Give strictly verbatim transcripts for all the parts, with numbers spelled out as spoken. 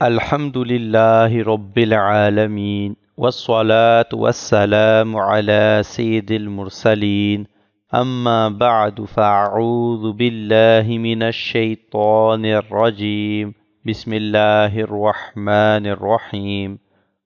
Alhamdulillahi Rabbil Alameen. Wassalatu wassalamu ala Sayyidil Mursaleen. Amma ba'du fa'a'udhu billahi minash shaytanir rajim. Bismillahir Rahmanir Rahim.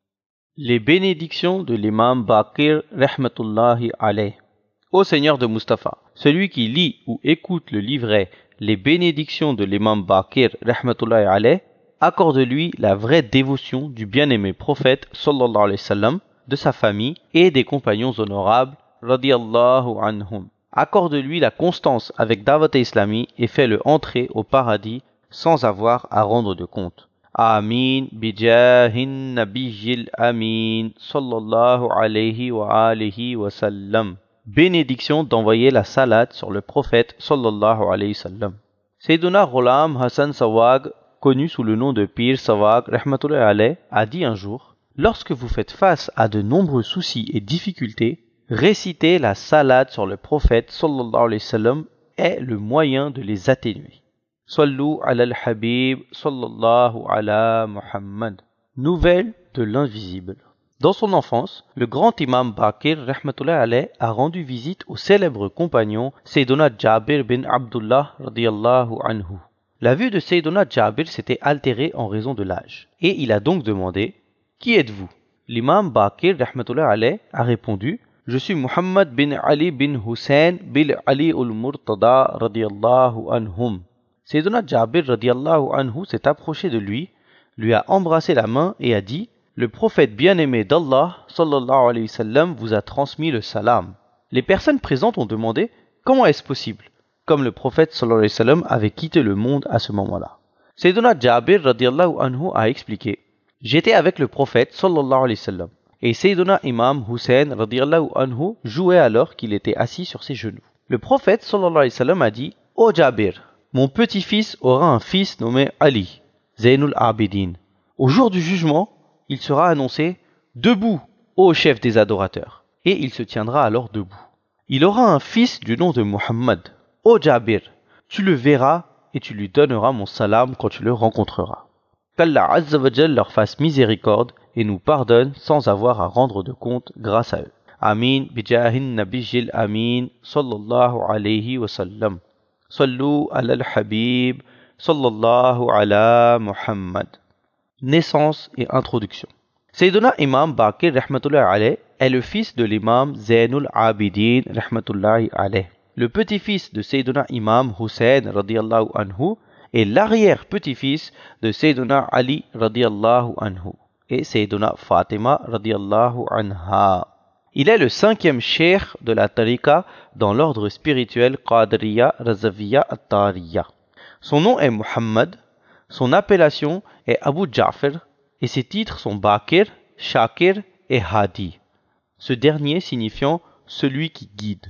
Les bénédictions de l'imam Baqir rahmatullahi alayh. Ô Seigneur de Mustapha, celui qui lit ou écoute le livret Les bénédictions de l'imam Baqir rahmatullahi alayh, accorde-lui la vraie dévotion du bien-aimé prophète sallallahu alayhi wa sallam, de sa famille et des compagnons honorables radiyallahu anhum. Accorde-lui la constance avec Dawat Islami et fais-le entrer au paradis sans avoir à rendre de compte. Amin bijahin nabiyil amin sallallahu alayhi wa alihi wa sallam. Bénédiction d'envoyer la salade sur le prophète sallallahu alayhi wa sallam. Sayyiduna Ghulam Hassan Sawag, connu sous le nom de Pir Sawag rahmatullahi alayh, a dit un jour: lorsque vous faites face à de nombreux soucis et difficultés, réciter la salade sur le prophète sallallahu alayhi wa sallam est le moyen de les atténuer. Sallu ala al-Habib sallallahu ala Muhammad. Nouvelle de l'invisible. Dans son enfance, le grand imam Baqir rahmatullahi alayh a rendu visite au célèbre compagnon Sayyiduna Jabir bin Abdullah radiyallahu anhu. La vue de Sayyiduna Jabir s'était altérée en raison de l'âge, et il a donc demandé: qui êtes-vous? L'imam Baqir rahmatullahi alayh a répondu: je suis Muhammad bin Ali bin Hussein bin Ali al-Murtada radiyallahu anhum. Sayyiduna Jabir radiyallahu anhu s'est approché de lui, lui a embrassé la main et a dit: le prophète bien-aimé d'Allah sallallahu alayhi wa sallam vous a transmis le salam. Les personnes présentes ont demandé: comment est-ce possible? Comme le prophète sallallahu alayhi wa sallam avait quitté le monde à ce moment-là. Sayyiduna Jabir radiyallahu anhu a expliqué: j'étais avec le prophète sallallahu alayhi wa sallam et Sayyiduna Imam Hussein radiyallahu anhu jouait alors qu'il était assis sur ses genoux. Le prophète sallallahu alayhi wa sallam a dit: ô Jabir, mon petit-fils aura un fils nommé Ali, Zainul Abidin. Au jour du jugement, il sera annoncé: debout, ô chef des adorateurs, et il se tiendra alors debout. Il aura un fils du nom de Muhammad. Ô Jabir, tu le verras et tu lui donneras mon salam quand tu le rencontreras. Qu'Allah Azza wa Jal leur fasse miséricorde et nous pardonne sans avoir à rendre de compte grâce à eux. Amin bijahin nabiyil amin sallallahu alayhi wa sallam. Sallu ala al-Habib sallallahu ala Muhammad. Naissance et introduction. Sayyiduna Imam Baqir rahmatullahi alayh est le fils de l'imam Zainul Abidin rahmatullahi alayh, le petit-fils de Sayyiduna Imam Hussein radiyallahu anhu et l'arrière-petit-fils de Sayyiduna Ali radiyallahu anhu et Sayyiduna Fatima radiyallahu anha. Il est le cinquième cheikh de la tariqa dans l'ordre spirituel Qadriya Razaviya Attariya. Son nom est Muhammad, son appellation est Abu Ja'far et ses titres sont Baqir, Shakir et Hadi, ce dernier signifiant celui qui guide.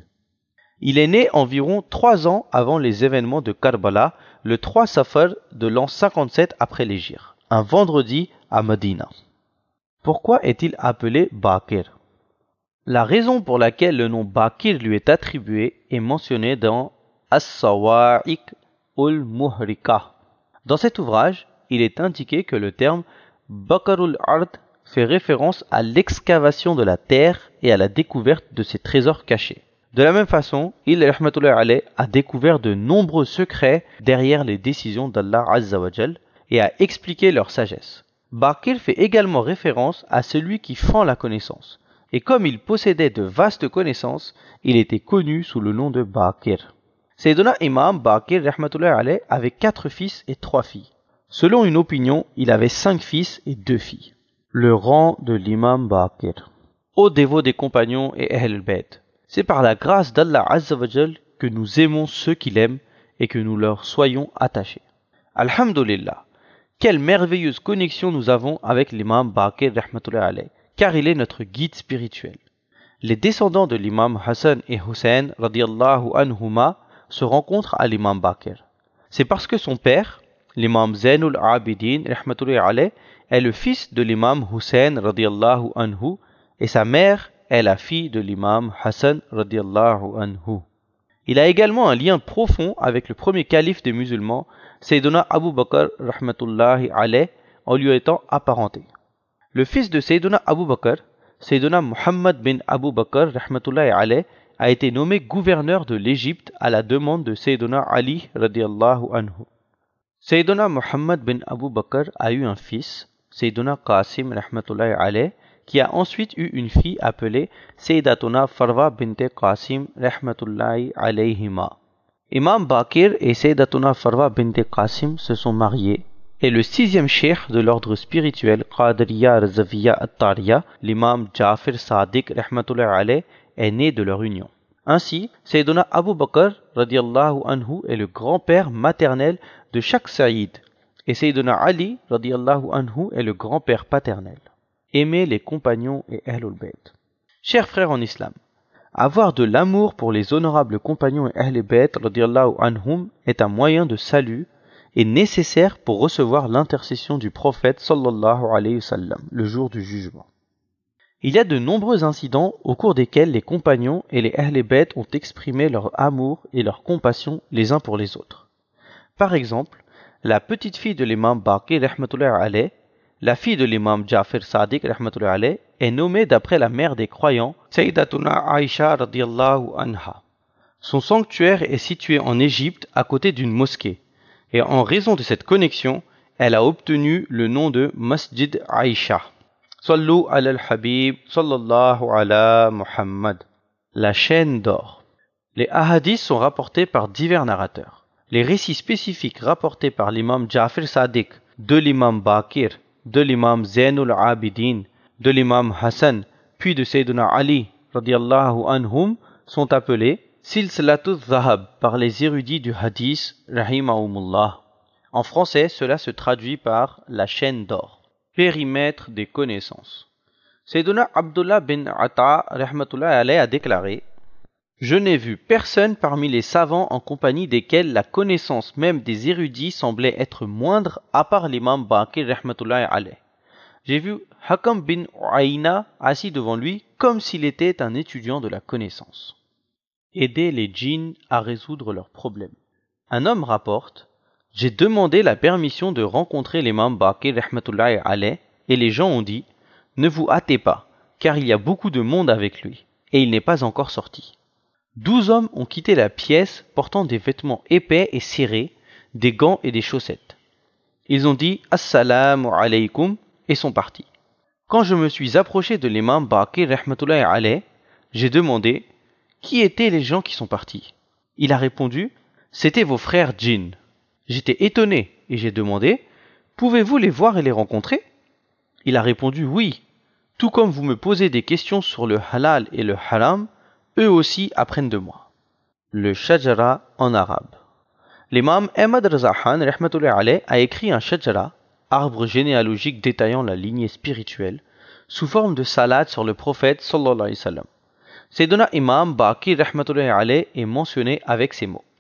Il est né environ trois ans avant les événements de Karbala, le trois Safar de l'an cinquante-sept après l'Hégire, un vendredi à Medina. Pourquoi est-il appelé Baqir? La raison pour laquelle le nom Baqir lui est attribué est mentionnée dans As-Sawa'iq ul-Muhrika. Dans cet ouvrage, il est indiqué que le terme Baqarul Ard fait référence à l'excavation de la terre et à la découverte de ses trésors cachés. De la même façon, il rahmatullahi alayh a découvert de nombreux secrets derrière les décisions d'Allah Azza wa Jal et a expliqué leur sagesse. Baqir fait également référence à celui qui fend la connaissance. Et comme il possédait de vastes connaissances, il était connu sous le nom de Baqir. Sayyiduna Imam Baqir rahmatullahi alayh avait quatre fils et trois filles. Selon une opinion, il avait cinq fils et deux filles. Le rang de l'imam Baqir. Ô dévots des compagnons et Ahl al-Bayt, c'est par la grâce d'Allah Azza wa Jal que nous aimons ceux qu'il aime et que nous leur soyons attachés. Alhamdulillah, quelle merveilleuse connexion nous avons avec l'imam Baqir rahmatullahi alayh, car il est notre guide spirituel. Les descendants de l'imam Hassan et Hussein radiyallahu anhuma se rencontrent à l'imam Baqir. C'est parce que son père, l'imam Zainul Abidin rahmatullahi alayh, est le fils de l'imam Hussein radiyallahu anhu et sa mère est la fille de l'imam Hassan radiyallahu anhu. Il a également un lien profond avec le premier calife des musulmans, Sayyiduna Abu Bakr rahmatullahi alayh, en lui étant apparenté. Le fils de Sayyiduna Abu Bakr, Sayyiduna Muhammad bin Abu Bakr rahmatullahi alayh, a été nommé gouverneur de l'Égypte à la demande de Sayyiduna Ali radiyallahu anhu. Sayyiduna Muhammad bin Abu Bakr a eu un fils, Sayyiduna Qasim rahmatullahi alayh, qui a ensuite eu une fille appelée Sayyidatuna Farwa bint Qasim rahmatullahi alayhima. Imam Baqir et Sayyidatuna Farwa bint Qasim se sont mariés, et le sixième cheikh de l'ordre spirituel Qadriya Razaviya At-Tariya, l'imam Jafir Sadiq rahmatullahi alayh, est né de leur union. Ainsi, Sayyiduna Abu Bakr radiyallahu anhu est le grand-père maternel de chaque Saïd, et Sayyiduna Ali radiyallahu anhu est le grand-père paternel. Aimer les compagnons et Ahlul Bayt. Chers frères en islam, avoir de l'amour pour les honorables compagnons et Ahlul Bayt radiyallahu anhum est un moyen de salut et nécessaire pour recevoir l'intercession du prophète sallallahu alayhi wa sallam le jour du jugement. Il y a de nombreux incidents au cours desquels les compagnons et les Ahlul Bayt ont exprimé leur amour et leur compassion les uns pour les autres. Par exemple, la petite fille de l'imam Baqir rahmatullahi alayh, la fille de l'imam Jafir Sadiq rahmatullahi alayh, est nommée d'après la mère des croyants, Sayyidatuna Aisha radiyallahu anha. Son sanctuaire est situé en Égypte à côté d'une mosquée, et en raison de cette connexion, elle a obtenu le nom de Masjid Aisha. Sallu ala al-Habib sallallahu ala Muhammad. La chaîne d'or. Les hadiths sont rapportés par divers narrateurs. Les récits spécifiques rapportés par l'imam Jafir Sadiq, de l'imam Baqir, de l'imam Zainul Abidin, de l'imam Hassan, puis de Sayyiduna Ali radiyallahu anhum sont appelés Silsilatul Zahab par les érudits du hadith rahimahumullah. En français, cela se traduit par la chaîne d'or. Périmètre des connaissances. Sayyiduna Abdullah bin Ata rahmatullahi alayh a déclaré: je n'ai vu personne parmi les savants en compagnie desquels la connaissance même des érudits semblait être moindre à part l'imam Baqir rahmatullahi alayh. J'ai vu Hakam bin Uayna assis devant lui comme s'il était un étudiant de la connaissance. Aider les djinns à résoudre leurs problèmes. Un homme rapporte: j'ai demandé la permission de rencontrer l'imam Baqir rahmatullahi alayh et les gens ont dit: ne vous hâtez pas, car il y a beaucoup de monde avec lui et il n'est pas encore sorti. Douze hommes ont quitté la pièce portant des vêtements épais et serrés, des gants et des chaussettes. Ils ont dit « Assalamu alaykum » et sont partis. Quand je me suis approché de l'imam Baqir rahmatullahi alayh, j'ai demandé « Qui étaient les gens qui sont partis ?» Il a répondu « C'étaient vos frères djinns ». J'étais étonné et j'ai demandé « Pouvez-vous les voir et les rencontrer ?» Il a répondu « Oui, tout comme vous me posez des questions sur le halal et le haram, eux aussi apprennent de moi. » Le shajara en arabe. L'imam Ahmad Raza Khan rahmatullahi alayh a écrit un shajara, arbre généalogique détaillant la lignée spirituelle, sous forme de salade sur le prophète sallallahu alayhi wa sallam. Sayyiduna Imam Baqir rahmatullahi alayh est mentionné avec ces mots: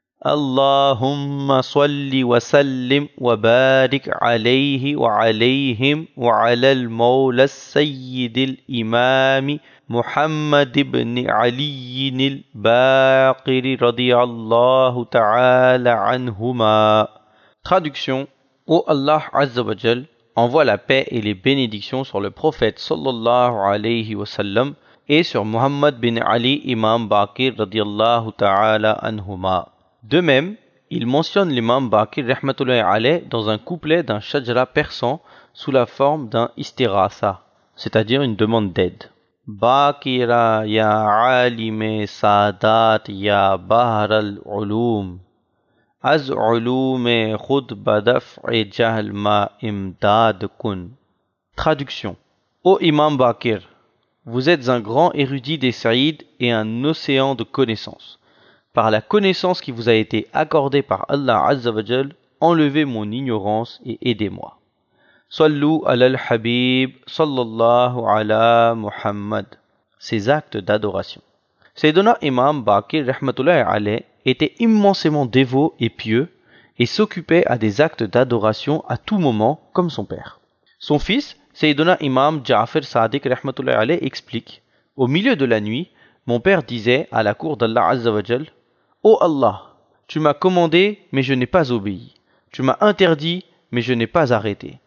Allahumma salli wa sallim wa barik alayhi wa alayhim wa ala al-mawla as-sayyid al-imam Muhammad ibn Ali al-Baqir radiyallahu ta'ala anhuma. Traduction: Ô Allah Azza wa Jal, envoie la paix et les bénédictions sur le prophète sallallahu alayhi wa sallam et sur Muhammad bin Ali imam Baqir radiyallahu ta'ala anhuma. De même, il mentionne l'imam Baqir rahmatullahi alayh dans un couplet d'un shajara persan sous la forme d'un istirasa, c'est-à-dire une demande d'aide. Baqira ya alime sadat ya bahr al-ulum az ulume khud badaf'i jahl ma imdad kun. Traduction: Ô imam Baqir, vous êtes un grand érudit des saïds et un océan de connaissances. Par la connaissance qui vous a été accordée par Allah Azza wa Jal, enlevez mon ignorance et aidez-moi. Sallu ala al-Habib sallallahu ala Muhammad. Ces actes d'adoration. Sayyiduna Imam Baqir rahmatullahi alayh était immensément dévot et pieux et s'occupait à des actes d'adoration à tout moment comme son père. Son fils, Sayyiduna Imam Jafir Sadiq rahmatullahi alayh explique: au milieu de la nuit, mon père disait à la cour d'Allah Azza wa Jal: Ô Allah, tu m'as commandé, mais je n'ai pas obéi. Tu m'as interdit, mais je n'ai pas arrêté.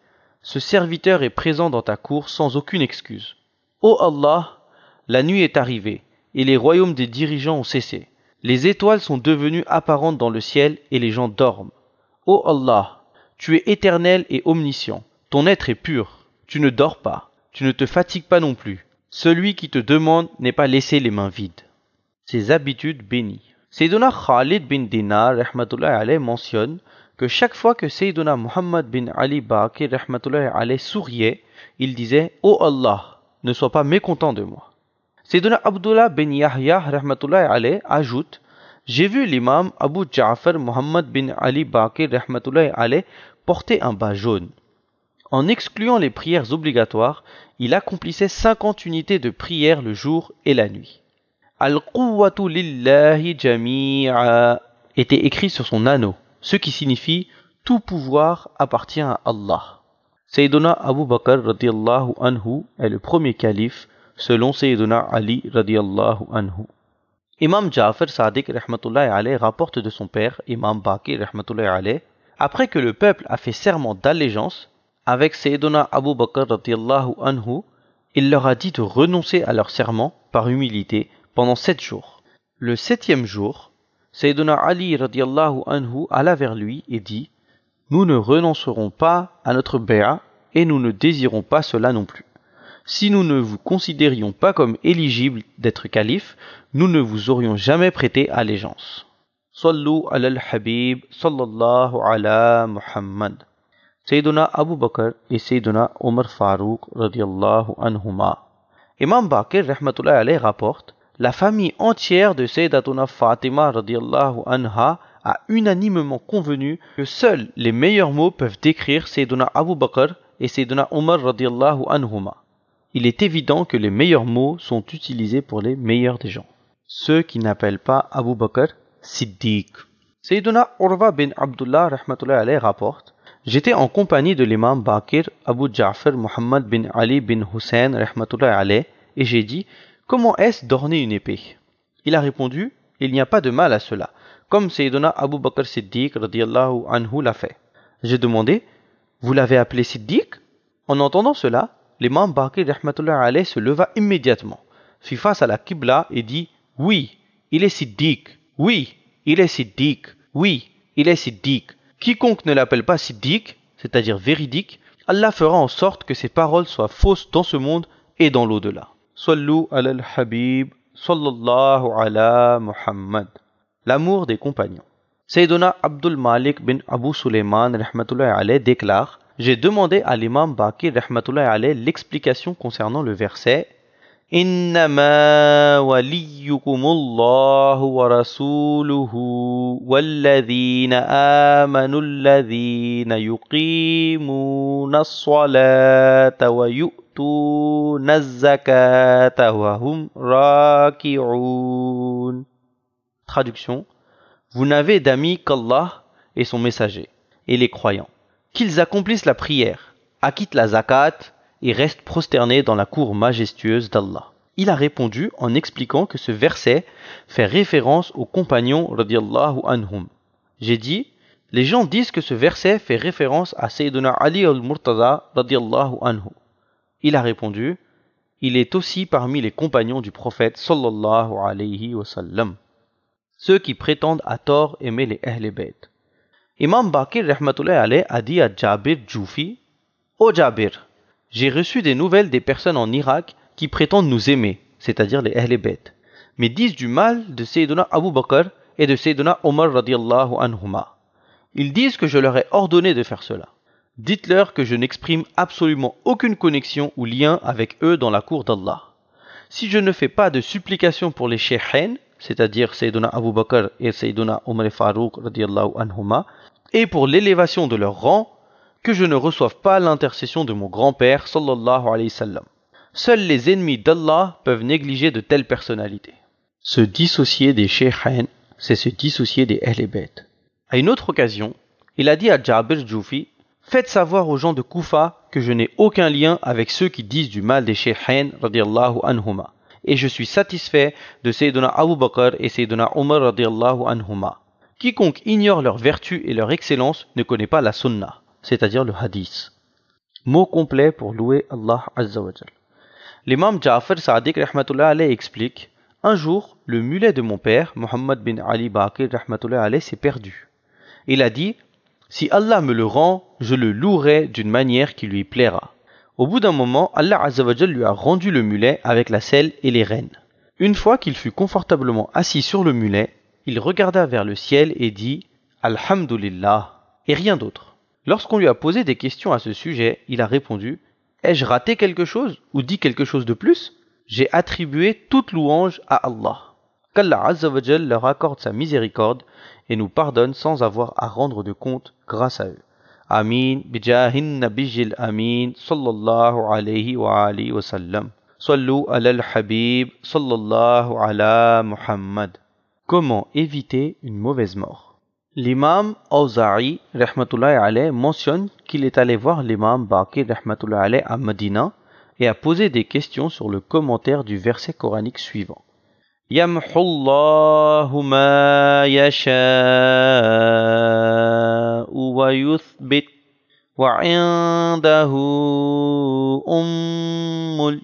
ce serviteur est présent dans ta cour sans aucune excuse. Ô Allah, la nuit est arrivée, et les royaumes des dirigeants ont cessé. Les étoiles sont devenues apparentes dans le ciel, et les gens dorment. Ô Allah, tu es éternel et omniscient. Ton être est pur. Tu ne dors pas. Tu ne te fatigues pas non plus. Celui qui te demande n'est pas laissé les mains vides. Ses habitudes bénies. Sayyiduna Khalid bin Dinar rahmatullahi alayhi mentionne que chaque fois que Sayyiduna Muhammad bin Ali Baqir rahmatullahi alayhi souriait, il disait « Ô Allah, ne sois pas mécontent de moi ». Sayyiduna Abdullah bin Yahya rahmatullahi alayhi ajoute « J'ai vu l'imam Abu Ja'far Muhammad bin Ali Baqir rahmatullahi alayhi porter un bas jaune. En excluant les prières obligatoires, il accomplissait cinquante unités de prière le jour et la nuit. Al-Quwwatu lillahi jami'a était écrit sur son anneau, ce qui signifie tout pouvoir appartient à Allah. Sayyiduna Abu Bakr radiyallahu anhu est le premier calife selon Sayyiduna Ali radiyallahu anhu. Imam Ja'far Sadiq rahmatullahi alayhi rapporte de son père, Imam Baqir rahmatullahi alayhi, après que le peuple a fait serment d'allégeance avec Sayyiduna Abu Bakr radiyallahu anhu, il leur a dit de renoncer à leur serment par humilité pendant sept jours. Le septième jour, Sayyiduna Ali radiyallahu anhu alla vers lui et dit « Nous ne renoncerons pas à notre bé'a et nous ne désirons pas cela non plus. Si nous ne vous considérions pas comme éligible d'être calife, nous ne vous aurions jamais prêté allégeance. » Sallu ala al-Habib sallallahu ala Muhammad. Sayyiduna Abu Bakr et Sayyiduna Omar Farouk radiyallahu anhuma. Imam Baqir rahmatullahi alayhi rapporte la famille entière de Sayyidatuna Fatima radiyallahu anha a unanimement convenu que seuls les meilleurs mots peuvent décrire Sayyiduna Abu Bakr et Sayyiduna Omar radiyallahu anhuma. Il est évident que les meilleurs mots sont utilisés pour les meilleurs des gens. Ceux qui n'appellent pas Abu Bakr Siddiq. Sayyiduna Urwa bin Abdullah rahmatullahi alayhi rapporte J'étais en compagnie de l'imam Baqir Abu Ja'far Muhammad bin Ali bin Hussein rahmatullahi alayhi et j'ai dit comment est-ce d'orner une épée? Il a répondu il n'y a pas de mal à cela, comme Sayyiduna Abu Bakr Siddiq radiyallahu anhu l'a fait. J'ai demandé vous l'avez appelé Siddiq? En entendant cela, l'imam Baqir rahmatullahi alayhi se leva immédiatement, fit face à la Qibla et dit oui, il est Siddiq, oui, il est Siddiq, oui, il est Siddiq. Quiconque ne l'appelle pas Siddiq, c'est-à-dire véridique, Allah fera en sorte que ses paroles soient fausses dans ce monde et dans l'au-delà. Sallu ala al-Habib, sallallahu ala Muhammad. L'amour des compagnons. Sayyiduna Abdul Malik bin Abu Sulaiman rahmatullahi alayhi déclare j'ai demandé à l'imam Baqir rahmatullahi alayhi l'explication concernant le verset إنما وليكم الله ورسوله والذين آمنوا الذين يقيمون الصلاة ويؤتون الزكاة وهم راكعون. Traduction. Vous n'avez d'amis qu'Allah et son messager, et les croyants. Qu'ils accomplissent la prière, acquittent la zakat, et reste prosterné dans la cour majestueuse d'Allah. Il a répondu en expliquant que ce verset fait référence aux compagnons radiyallahu anhum. J'ai dit, les gens disent que ce verset fait référence à Sayyiduna Ali al-Murtada radiyallahu anhu. Il a répondu, il est aussi parmi les compagnons du prophète sallallahu alayhi wa sallam. Ceux qui prétendent à tort aimer les Ahl Bayt. Imam Baqir rahmatullahi alayhi a dit à Jabir Djoufi, ô Jabir, j'ai reçu des nouvelles des personnes en Irak qui prétendent nous aimer, c'est-à-dire les Ahl Bayt, mais disent du mal de Sayyiduna Abu Bakr et de Sayyiduna Omar radiyallahu anhuma. Ils disent que je leur ai ordonné de faire cela. Dites-leur que je n'exprime absolument aucune connexion ou lien avec eux dans la cour d'Allah. Si je ne fais pas de supplication pour les shaykhain, c'est-à-dire Sayyiduna Abu Bakr et Sayyiduna Omar Farouk radiyallahu anhuma, et pour l'élévation de leur rang, que je ne reçoive pas l'intercession de mon grand-père sallallahu alayhi wa sallam. Seuls les ennemis d'Allah peuvent négliger de telles personnalités. Se dissocier des shaykhain, c'est se dissocier des Ahl Bayt. À une autre occasion, il a dit à Jabir Djoufi, faites savoir aux gens de Koufa que je n'ai aucun lien avec ceux qui disent du mal des shaykhain radiyallahu anhuma, et je suis satisfait de Sayyiduna Abu Bakr et Sayyiduna Omar radiyallahu anhuma. Quiconque ignore leur vertu et leur excellence ne connaît pas la sunnah, c'est-à-dire le hadith. Mot complet pour louer Allah Azza wa Jal. L'imam Ja'far Sadiq rahmatullah alayhi explique: un jour, le mulet de mon père, Muhammad bin Ali Baqir rahmatullah alayhi, s'est perdu. Il a dit: si Allah me le rend, je le louerai d'une manière qui lui plaira. Au bout d'un moment, Allah Azza wa Jal lui a rendu le mulet avec la selle et les rênes. Une fois qu'il fut confortablement assis sur le mulet, il regarda vers le ciel et dit: Alhamdulillah, et rien d'autre. Lorsqu'on lui a posé des questions à ce sujet, il a répondu: ai-je raté quelque chose ou dit quelque chose de plus? J'ai attribué toute louange à Allah. Qu'Allah Azza wa Jal leur accorde sa miséricorde et nous pardonne sans avoir à rendre de compte grâce à eux. Amin, bijahin nabijil amin, sallallahu alayhi wa alihi wa sallam. Sallu ala al-habib, sallallahu ala Muhammad. Comment éviter une mauvaise mort? L'imam Awza'i rahmatullahi alayhi mentionne qu'il est allé voir l'imam Baqir rahmatullahi alayhi à Medina et a posé des questions sur le commentaire du verset coranique suivant. Yamhullahu ma yasha'u wa yuthbit wa 'indahu ummul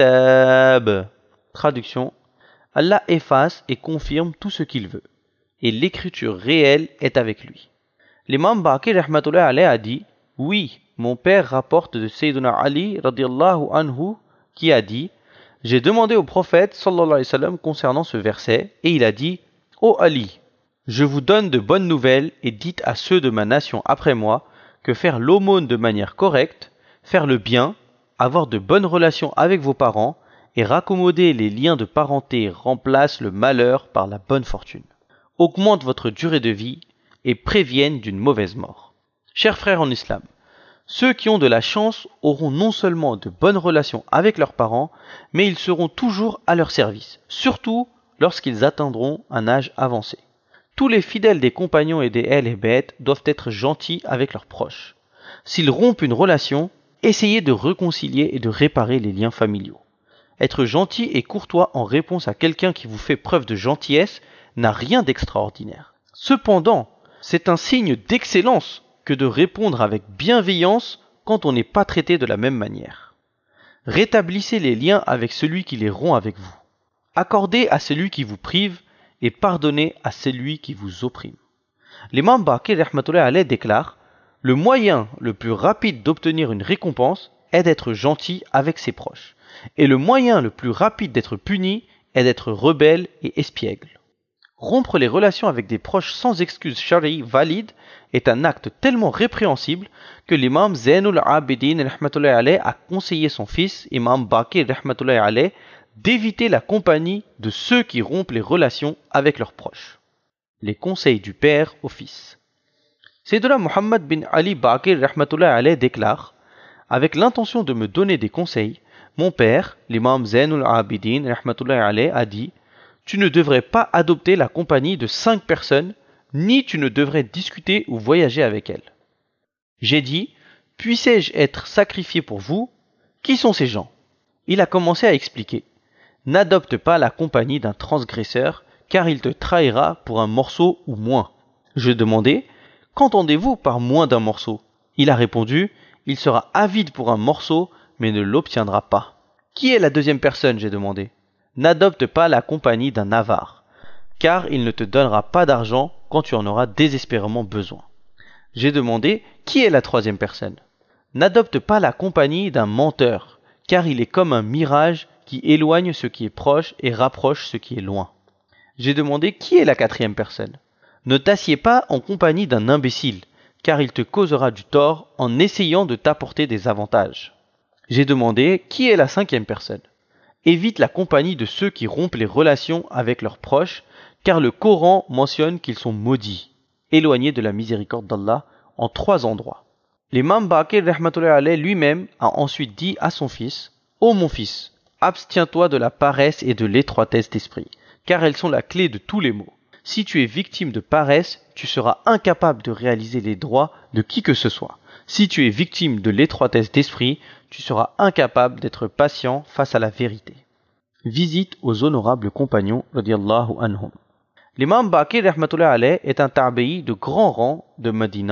kitab. Traduction: Allah efface et confirme tout ce qu'il veut, et l'écriture réelle est avec lui. L'imam Baqir rahmatullahi alayhi a dit: oui, mon père rapporte de Sayyidina Ali radiyallahu anhu qui a dit: j'ai demandé au prophète sallallahu alayhi wa sallam concernant ce verset et il a dit: ô Ali, je vous donne de bonnes nouvelles et dites à ceux de ma nation après moi que faire l'aumône de manière correcte, faire le bien, avoir de bonnes relations avec vos parents et raccommoder les liens de parenté remplace le malheur par la bonne fortune, augmente votre durée de vie et préviennent d'une mauvaise mort. Chers frères en islam, ceux qui ont de la chance auront non seulement de bonnes relations avec leurs parents, mais ils seront toujours à leur service, surtout lorsqu'ils atteindront un âge avancé. Tous les fidèles des compagnons et des Ahl et Bayt doivent être gentils avec leurs proches. S'ils rompent une relation, essayez de réconcilier et de réparer les liens familiaux. Être gentil et courtois en réponse à quelqu'un qui vous fait preuve de gentillesse n'a rien d'extraordinaire. Cependant, c'est un signe d'excellence que de répondre avec bienveillance quand on n'est pas traité de la même manière. Rétablissez les liens avec celui qui les rompt avec vous. Accordez à celui qui vous prive et pardonnez à celui qui vous opprime. L'imam Baqir rahmatullahi alayhi déclare: le moyen le plus rapide d'obtenir une récompense est d'être gentil avec ses proches, et le moyen le plus rapide d'être puni est d'être rebelle et espiègle. Rompre les relations avec des proches sans excuse shari valide est un acte tellement répréhensible que l'imam Zainul Abidin rahmatullahi alayhi a conseillé son fils, imam Baqir rahmatullahi alayhi, d'éviter la compagnie de ceux qui rompent les relations avec leurs proches. Les conseils du père au fils. Sayyidina Muhammad bin Ali Baqir rahmatullahi alayhi déclare: avec l'intention de me donner des conseils, mon père, l'imam Zainul Abidin rahmatullahi alayhi, a dit: tu ne devrais pas adopter la compagnie de cinq personnes, ni tu ne devrais discuter ou voyager avec elles. J'ai dit: puissais-je être sacrifié pour vous? Qui sont ces gens? Il a commencé à expliquer: n'adopte pas la compagnie d'un transgresseur, car il te trahira pour un morceau ou moins. Je demandai: qu'entendez-vous par moins d'un morceau? Il a répondu: il sera avide pour un morceau, mais ne l'obtiendra pas. Qui est la deuxième personne? J'ai demandé. N'adopte pas la compagnie d'un avare, car il ne te donnera pas d'argent quand tu en auras désespérément besoin. J'ai demandé: qui est la troisième personne? N'adopte pas la compagnie d'un menteur, car il est comme un mirage qui éloigne ce qui est proche et rapproche ce qui est loin. J'ai demandé: qui est la quatrième personne? Ne t'assieds pas en compagnie d'un imbécile, car il te causera du tort en essayant de t'apporter des avantages. J'ai demandé: qui est la cinquième personne? Évite la compagnie de ceux qui rompent les relations avec leurs proches, car le Coran mentionne qu'ils sont maudits, éloignés de la miséricorde d'Allah, en trois endroits. L'imam Baqir rahmatullahi alayhi lui-même a ensuite dit à son fils: ô mon fils, abstiens-toi de la paresse et de l'étroitesse d'esprit, car elles sont la clé de tous les maux. Si tu es victime de paresse, tu seras incapable de réaliser les droits de qui que ce soit. Si tu es victime de l'étroitesse d'esprit, tu seras incapable d'être patient face à la vérité. Visite aux honorables compagnons radiyallahu anhum. L'imam Baqir rahmatullahi alayhi est un tabi'i de grand rang de Médina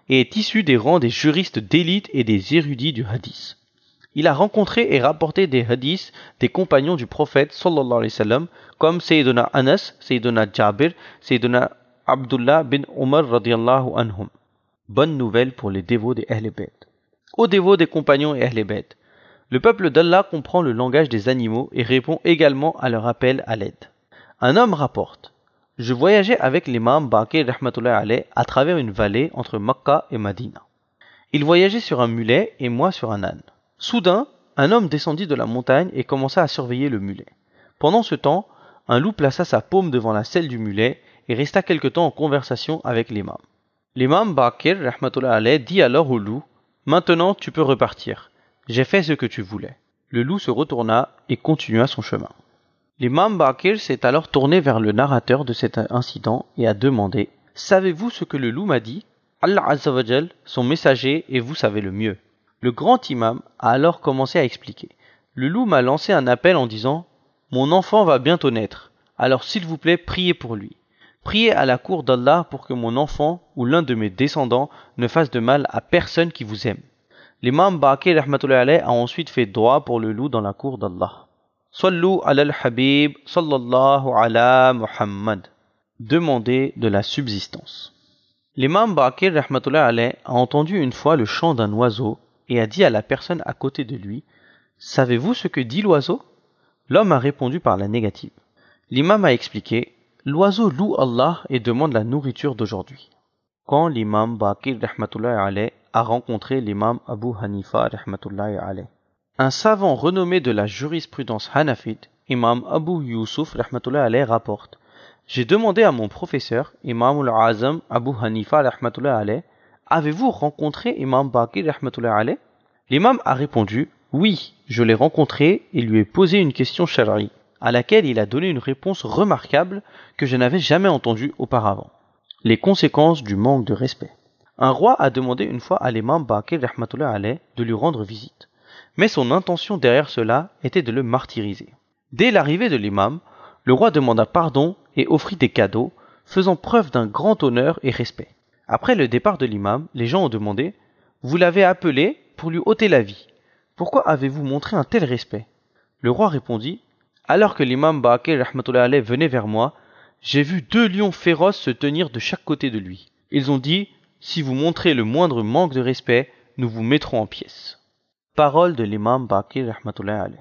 et est issu des rangs des juristes d'élite et des érudits du hadith. Il a rencontré et rapporté des hadiths des compagnons du prophète sallallahu alayhi wa sallam comme Sayyiduna Anas, Sayyiduna Jabir, Sayyiduna Abdullah bin Umar radiyallahu anhum. Bonne nouvelle pour les dévots des Ahl Bayt. Aux dévots des compagnons et Ahl Bayt, le peuple d'Allah comprend le langage des animaux et répond également à leur appel à l'aide. Un homme rapporte: je voyageais avec l'imam Baqir rahmatullahi alayh à travers une vallée entre Makkah et Madina. Il voyageait sur un mulet et moi sur un âne. Soudain, un homme descendit de la montagne et commença à surveiller le mulet. Pendant ce temps, un loup plaça sa paume devant la selle du mulet et resta quelque temps en conversation avec l'imam. L'imam Baqir rahmatullahi alayh dit alors au loup: maintenant tu peux repartir. J'ai fait ce que tu voulais. Le loup se retourna et continua son chemin. L'imam Baqir s'est alors tourné vers le narrateur de cet incident et a demandé: savez-vous ce que le loup m'a dit? Allah Azza wa Jal, son messager, et vous savez le mieux. Le grand imam a alors commencé à expliquer. Le loup m'a lancé un appel en disant: mon enfant va bientôt naître, alors s'il vous plaît priez pour lui. Priez à la cour d'Allah pour que mon enfant ou l'un de mes descendants ne fasse de mal à personne qui vous aime. L'imam Baqir rahmatullahi alayh a ensuite fait droit pour le loup dans la cour d'Allah. Sallu ala al-Habib sallallahu ala Muhammad. Demander de la subsistance. L'imam Baqir rahmatullahi alayh a entendu une fois le chant d'un oiseau et a dit à la personne à côté de lui: savez-vous ce que dit l'oiseau? L'homme a répondu par la négative. L'imam a expliqué: l'oiseau loue Allah et demande la nourriture d'aujourd'hui. Quand l'imam Baqir rahmatullahi alayh a rencontré l'imam Abu Hanifa rahmatullahi alayh, un savant renommé de la jurisprudence hanafite, imam Abu Yusuf rahmatullahi alayh rapporte: j'ai demandé à mon professeur, imam al-Azam Abu Hanifa rahmatullahi alayh, avez-vous rencontré imam Baqir rahmatullahi alayh? L'imam a répondu: oui, je l'ai rencontré et lui ai posé une question shari'i, à laquelle il a donné une réponse remarquable que je n'avais jamais entendue auparavant. Les conséquences du manque de respect. Un roi a demandé une fois à l'imam Baqir rahmatullahi alayh de lui rendre visite, mais son intention derrière cela était de le martyriser. Dès l'arrivée de l'imam, le roi demanda pardon et offrit des cadeaux, faisant preuve d'un grand honneur et respect. Après le départ de l'imam, les gens ont demandé: vous l'avez appelé pour lui ôter la vie. Pourquoi avez-vous montré un tel respect? Le roi répondit: alors que l'imam Baqir rahmatullahi alayh venait vers moi, j'ai vu deux lions féroces se tenir de chaque côté de lui. Ils ont dit: si vous montrez le moindre manque de respect, nous vous mettrons en pièces. Parole de l'imam Baqir rahmatullahi alayh.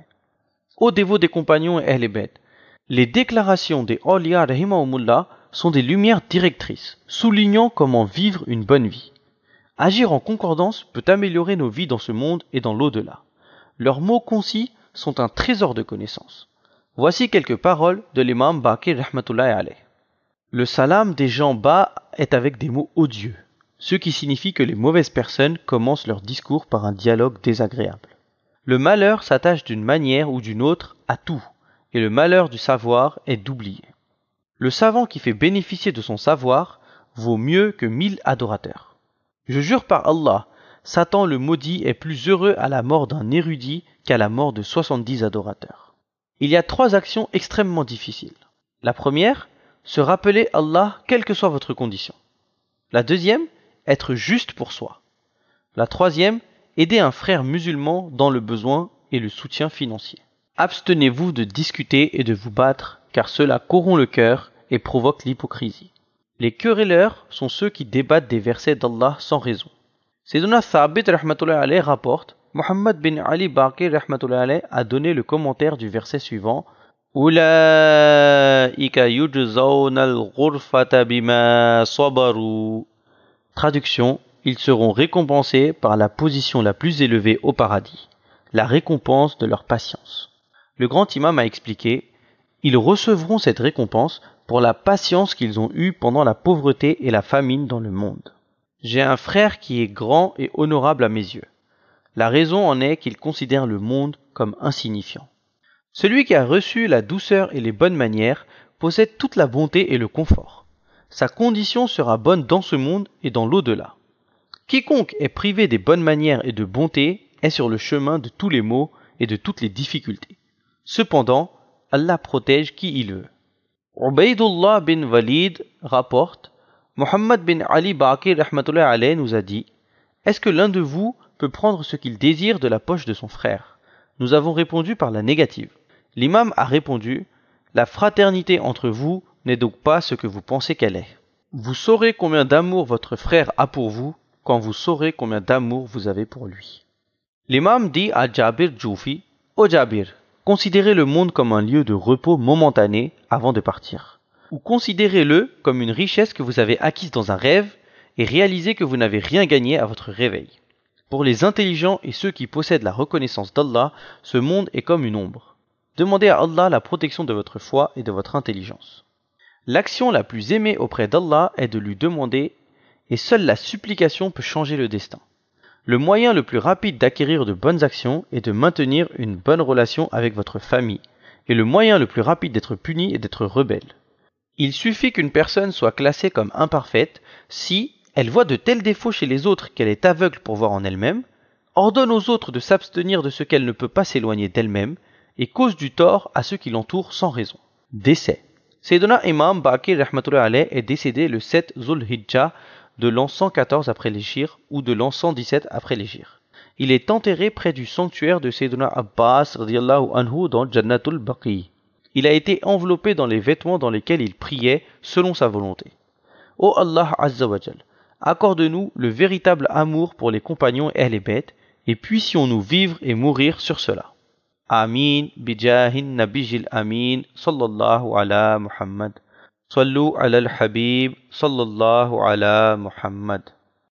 Ô dévots des compagnons et Ahl Bayt, les déclarations des awliya rahimahumullah sont des lumières directrices, soulignant comment vivre une bonne vie. Agir en concordance peut améliorer nos vies dans ce monde et dans l'au-delà. Leurs mots concis sont un trésor de connaissances. Voici quelques paroles de l'imam Baqir rahmatullahi alayh. Le salam des gens bas est avec des mots odieux, ce qui signifie que les mauvaises personnes commencent leur discours par un dialogue désagréable. Le malheur s'attache d'une manière ou d'une autre à tout, et le malheur du savoir est d'oublier. Le savant qui fait bénéficier de son savoir vaut mieux que mille adorateurs. Je jure par Allah, Satan le maudit est plus heureux à la mort d'un érudit qu'à la mort de soixante-dix adorateurs. Il y a trois actions extrêmement difficiles. La première, se rappeler Allah quelle que soit votre condition. La deuxième, être juste pour soi. La troisième, aider un frère musulman dans le besoin et le soutien financier. Abstenez-vous de discuter et de vous battre, car cela corrompt le cœur et provoque l'hypocrisie. Les querelleurs sont ceux qui débattent des versets d'Allah sans raison. Sayyiduna Thabit rahmatullahi alayh rapporte: Muhammad bin Ali Baqir rahmatullahi alayh a donné le commentaire du verset suivant: Ulaika yujzawna al-ghurfata bima sabaru. Traduction: ils seront récompensés par la position la plus élevée au paradis, la récompense de leur patience. Le grand imam a expliqué: ils recevront cette récompense pour la patience qu'ils ont eue pendant la pauvreté et la famine dans le monde. J'ai un frère qui est grand et honorable à mes yeux. La raison en est qu'il considère le monde comme insignifiant. Celui qui a reçu la douceur et les bonnes manières possède toute la bonté et le confort. Sa condition sera bonne dans ce monde et dans l'au-delà. Quiconque est privé des bonnes manières et de bonté est sur le chemin de tous les maux et de toutes les difficultés. Cependant, Allah protège qui il veut. Ubaydullah bin Walid rapporte: Muhammad bin Ali Baqir rahmatullahi alayhi nous a dit: est-ce que l'un de vous peut prendre ce qu'il désire de la poche de son frère? Nous avons répondu par la négative. L'imam a répondu: la fraternité entre vous n'est donc pas ce que vous pensez qu'elle est. Vous saurez combien d'amour votre frère a pour vous quand vous saurez combien d'amour vous avez pour lui. L'imam dit à Jabir Djoufi: ô Jabir, considérez le monde comme un lieu de repos momentané avant de partir. Ou considérez-le comme une richesse que vous avez acquise dans un rêve et réalisez que vous n'avez rien gagné à votre réveil. Pour les intelligents et ceux qui possèdent la reconnaissance d'Allah, ce monde est comme une ombre. Demandez à Allah la protection de votre foi et de votre intelligence. L'action la plus aimée auprès d'Allah est de lui demander, et seule la supplication peut changer le destin. Le moyen le plus rapide d'acquérir de bonnes actions est de maintenir une bonne relation avec votre famille, et le moyen le plus rapide d'être puni est d'être rebelle. Il suffit qu'une personne soit classée comme imparfaite si elle voit de tels défauts chez les autres qu'elle est aveugle pour voir en elle-même, ordonne aux autres de s'abstenir de ce qu'elle ne peut pas s'éloigner d'elle-même, et cause du tort à ceux qui l'entourent sans raison. Décès. Sayyidina Imam Baqir rahmatullahi alayhi est décédé le sept Zul Hijjah de l'an cent quatorze après l'Hégire ou de l'an cent dix-sept après l'Hégire. Il est enterré près du sanctuaire de Sayyidina Abbas radiyallahu anhu dans Jannatul Baqi. Il a été enveloppé dans les vêtements dans lesquels il priait selon sa volonté. Ô Allah Azza wa Jal, accorde-nous le véritable amour pour les compagnons et les bêtes, et puissions-nous vivre et mourir sur cela. Amin, bijahin nabijil amin, sallallahu ala Muhammad. Sallu ala al-habib, sallallahu ala Muhammad.